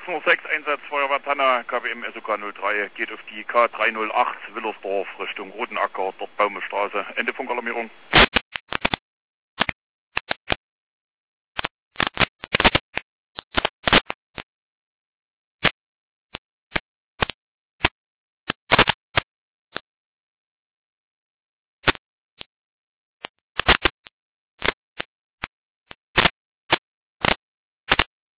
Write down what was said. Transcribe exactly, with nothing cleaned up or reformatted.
null sechs, Einsatz Feuerwehr Tanna, K W M S O K null drei, geht auf die K drei null acht Willersdorf Richtung Rotenacker, dort Baumestraße. Ende Funkalarmierung.